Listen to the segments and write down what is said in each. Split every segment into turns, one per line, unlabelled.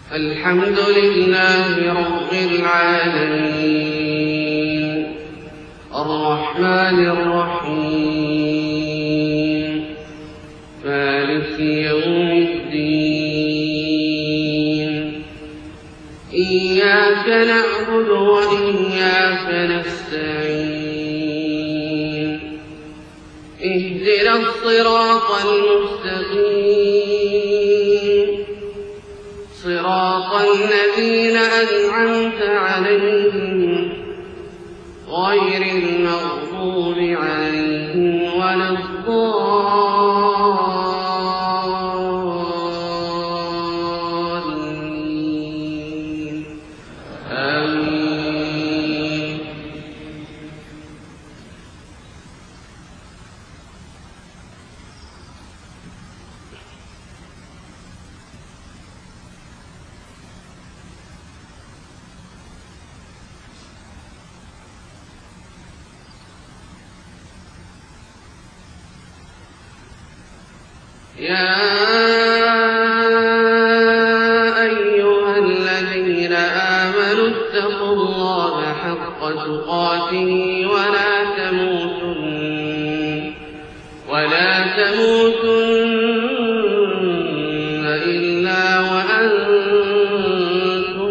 الحمد لله رب العالمين الرحمن الرحيم مالك يوم الدين إياك نعبد وإياك نستعين اهدنا الصراط المستقيم صراط الذين أنعمت عليهم غير المغضوب عليهم ولا الضالين آمين. يا أيها الذين آمنوا اتقوا الله حق تقاته ولا تموتن إلا وأنتم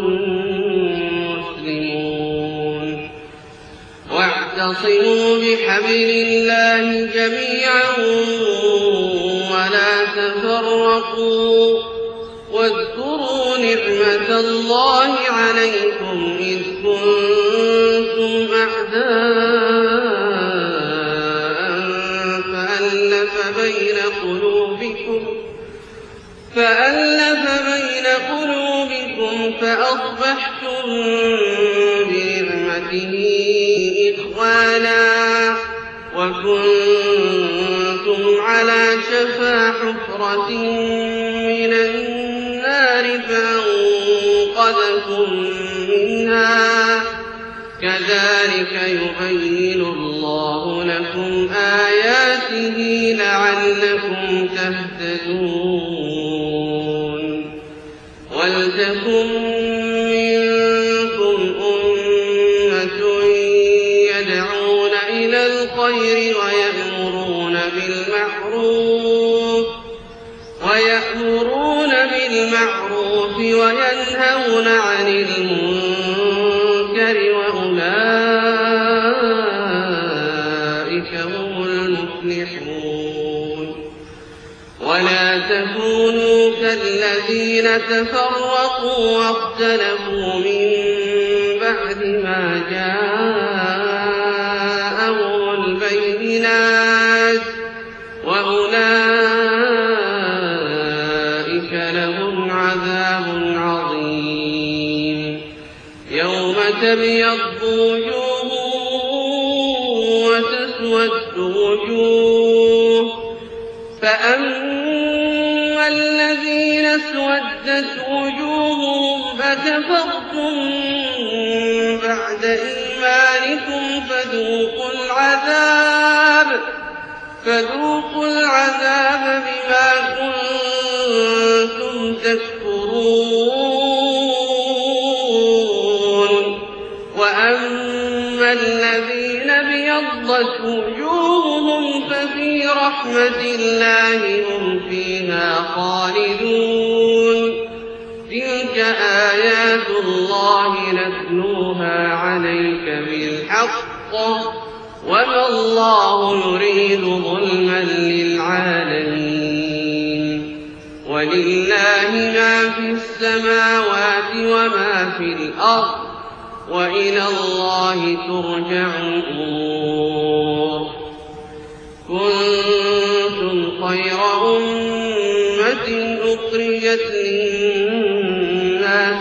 مسلمون واعتصموا بحبل الله جميعا ولا تفرقوا واذكروا نعمة الله عليكم إذ كنتم أعداء فألف بين قلوبكم فأصبحتم بنعمته إخوانا وكنتم على شفا حفرة من النار فأنقذكم منها كذلك يبين الله لكم آياته لعلكم تهتدون ولتكن منكم أمة يدعون إلى الخير ويأمرون بالمعروف وينهون عن المنكر وأولئك هم المفلحون ولا تكونوا كالذين تفرقوا واختلفوا من بعد ما جاءهم البينات وأولئك لهم عذاب عظيم يوم تبيض وجوه وتسود وجوه فأما الذين اسودت وجوههم أكفرتم بعد إيمانكم فذوقوا العذاب بما كنتم تكفرون وأما الذين ابيضت وجوههم ففي رحمة الله هم فيها خالدون تلك آيات الله نتلوها عليك بالحق وما الله يريد ظلما للعالمين ولله ما في السماوات وما في الأرض وإلى الله ترجع الأمور كنتم خير أمة أخرجت للناس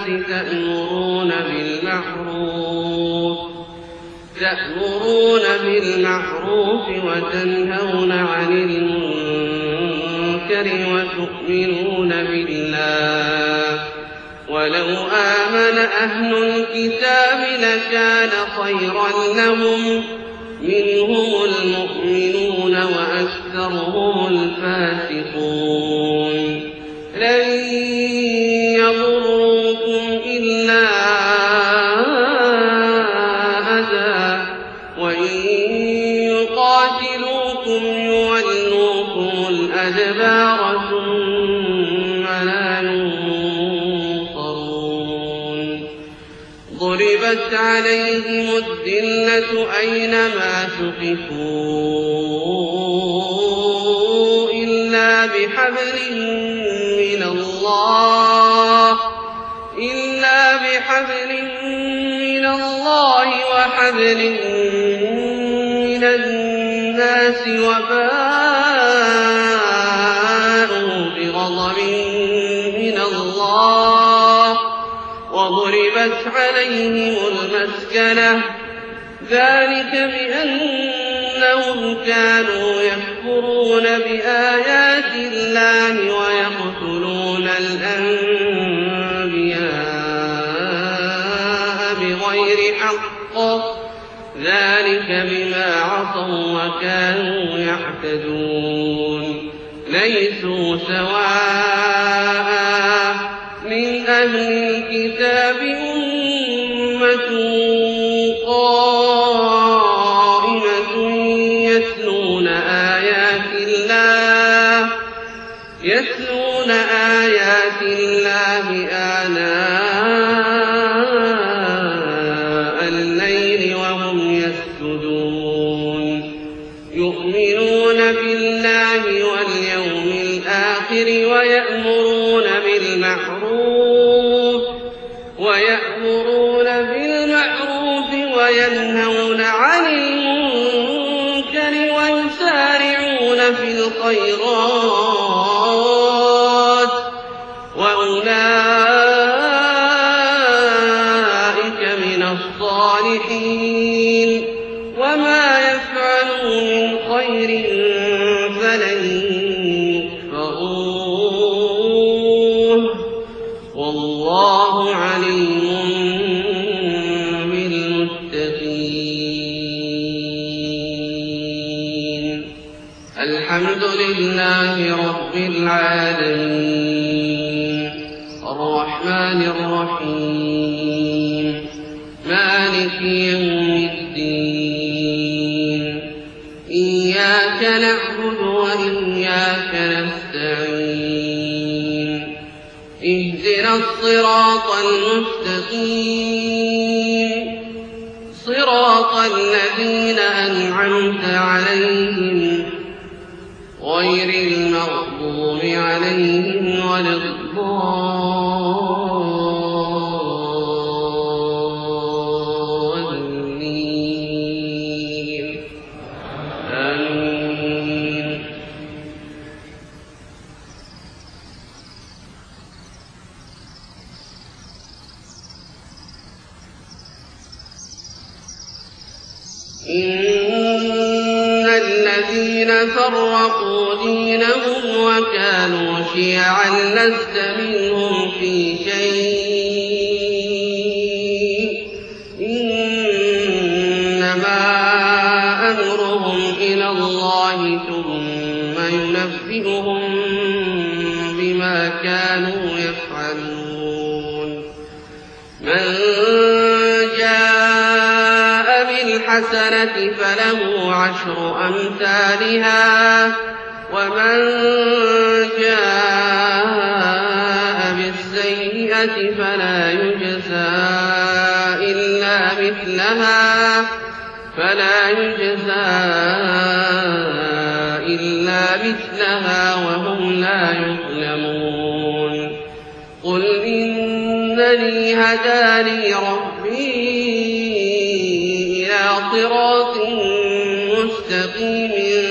تأمرون بالمعروف وتنهون عن المنكر وتؤمنون بالله ولو آمن أهل الكتاب لكان خيرا لهم منهم المؤمنون وأكثرهم الفاسقون لن يضروا يضروكم إلا أذى وإن يقاتلوكم يولوكم الأدبار ثم لا ينصرون ضربت عليهم الذلة أينما ثقفوا إلا بحبل من الله وحبل من الناس وباءوا بغضب من الله وضربت عليهم المسكنة ذلك بأنهم كانوا يكفرون بآيات الله ويقتلون الأنبياء بغير حق ذلك بما عصوا وكانوا يعتدون ليسوا سواء من أهل الكتاب أمة قائمة يتلون آيات الله آناء الليل وهم يسجدون يؤمنون بالله واليوم الآخر ويأمرون بالمعروف وينهون عن المنكر ويسارعون في الخيرات وأولئك من الصالحين وما يفعلوا من خير فلن يكفروه والله عليم بالمتقين الحمد لله رب العالمين الرحمن الرحيم مالك يوم الدين إياك نعبد وإياك نستعين اهدنا الصراط المستقيم صراط الذين أنعمت عليهم غير المغضوب عليهم ولا الضالين آمين إن الذين فرقوا دينهم وكانوا شيعا لست منهم في شيء إنما أمرهم إلى الله ثم ينبئهم بما كانوا يفعلون من الحسنة فله عشر أمثالها ومن جاء بالسيئة فلا يجزى إلا مثلها وهم لا يظلمون قل إنني هداني ربي صراط مستقيم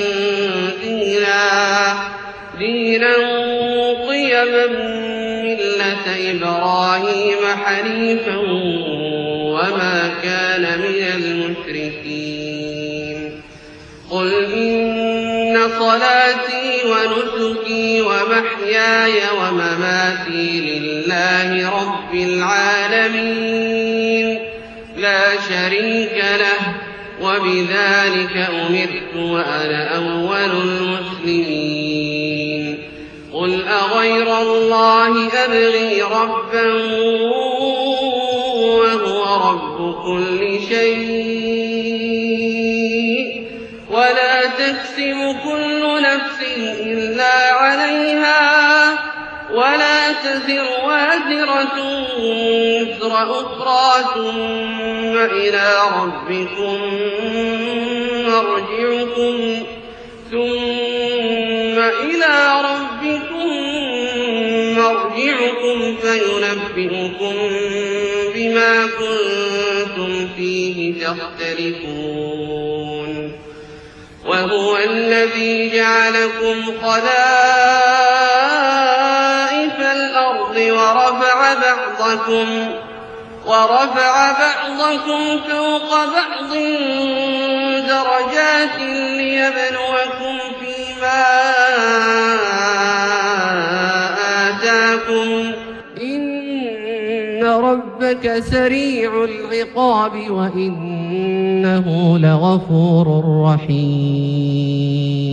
دينا قيما ملة إبراهيم حنيفا وما كان من المشركين قل إن صلاتي ونسكي ومحياي ومماتي لله رب العالمين لا شريك له وبذلك أمرت وأنا أول المسلمين قل أغير الله أبغي ربا كل شيء ولا تكسب كل نفس إلا عليها ولا تزر وازرة وزر أخرى ثم إلى ربكم مرجعكم فينبئكم بما كنتم فيه تختلفون وهو الذي جعلكم خلائف الأرض ورفع بعضكم فوق بعض درجات ليبلوكم فيما آتاكم إن ربك سريع العقاب وإنه لغفور رحيم.